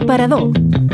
L'aparador.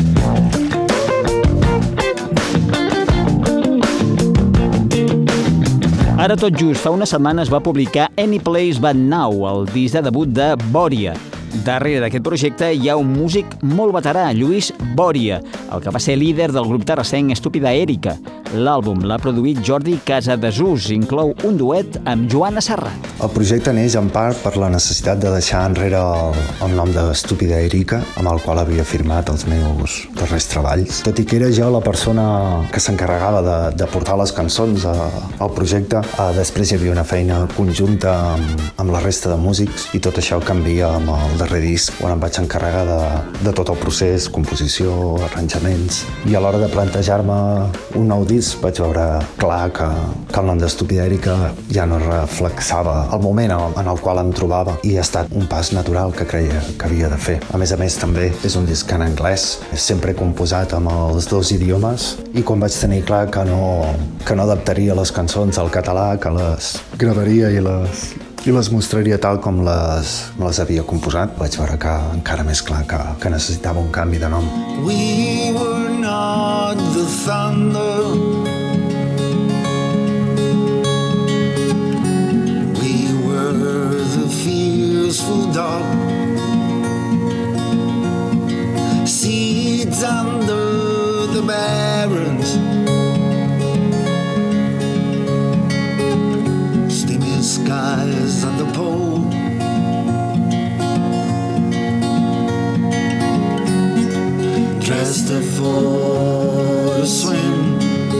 Ara tot just fa unes setmanes va publicar Any Place But Now, el disc de debut de Bòria. Darrere d'aquest projecte hi ha un músic molt veterà, Lluís Bòria, el que va ser líder del grup terrassenc Estúpida Èrica. L'àlbum l'ha produït Jordi Casadesús, inclou un duet amb Joana Serrat. El projecte neix en part per la necessitat de deixar enrere el nom d'Estúpida Èrica, amb el qual havia firmat els meus darrers treballs. Tot i que era jo la persona que s'encarregava de portar les cançons al projecte, després hi havia una feina conjunta amb la resta de músics i tot això canvia amb el darrer disc, on em vaig encarregar de tot el procés, composició, arranjaments. I a l'hora de plantejar-me un nou disc vaig veure clar que el nom d'Estúpida Èrica ja no reflexava el moment en el qual em trobava i ha estat un pas natural que creia que havia de fer. A més, també és un disc en anglès, sempre composat amb els dos idiomes, i quan vaig tenir clar que no adaptaria les cançons al català, que les gravaria i les mostraria tal com me les havia composat, vaig veure que encara més clar que necessitava un canvi de nom. We were not the thunder, we were the fearful dog, seeds under the barrens, steamy skies at the pole, dressed for a swim,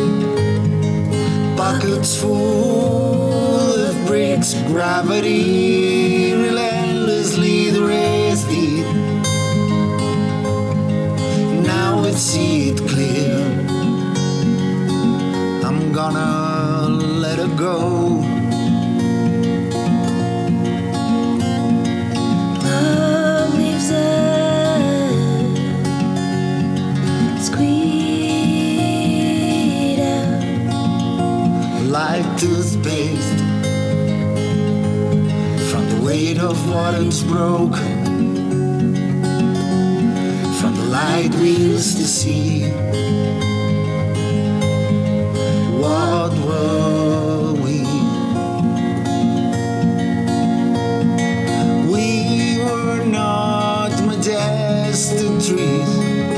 buckets full of bricks, gravity relentlessly the race did. Now we see it clear, I'm gonna let it go. Love leaves us squeezed out like toothpaste from the weight of what it's broken, from the light we used to see. What were we? We were not majestic trees,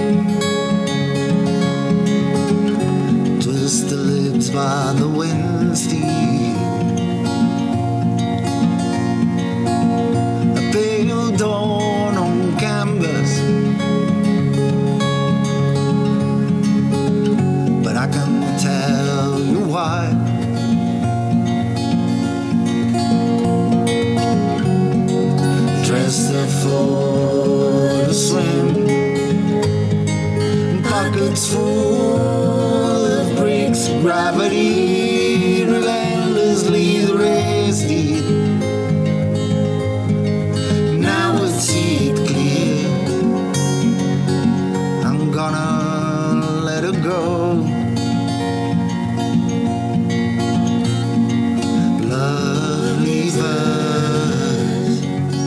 twisted lips by the wind steed, a pale dawn on canvas, but I can tell you why. Dressed up for a swim, pockets full of bricks, gravity relentlessly the race did. Now I see it clear, I'm gonna let it go. Love leaves us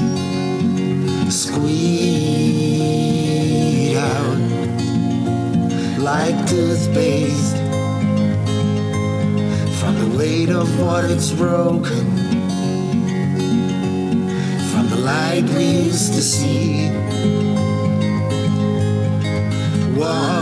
squeezed out like toothpaste from the weight of what it's broken, from the light we used to see. What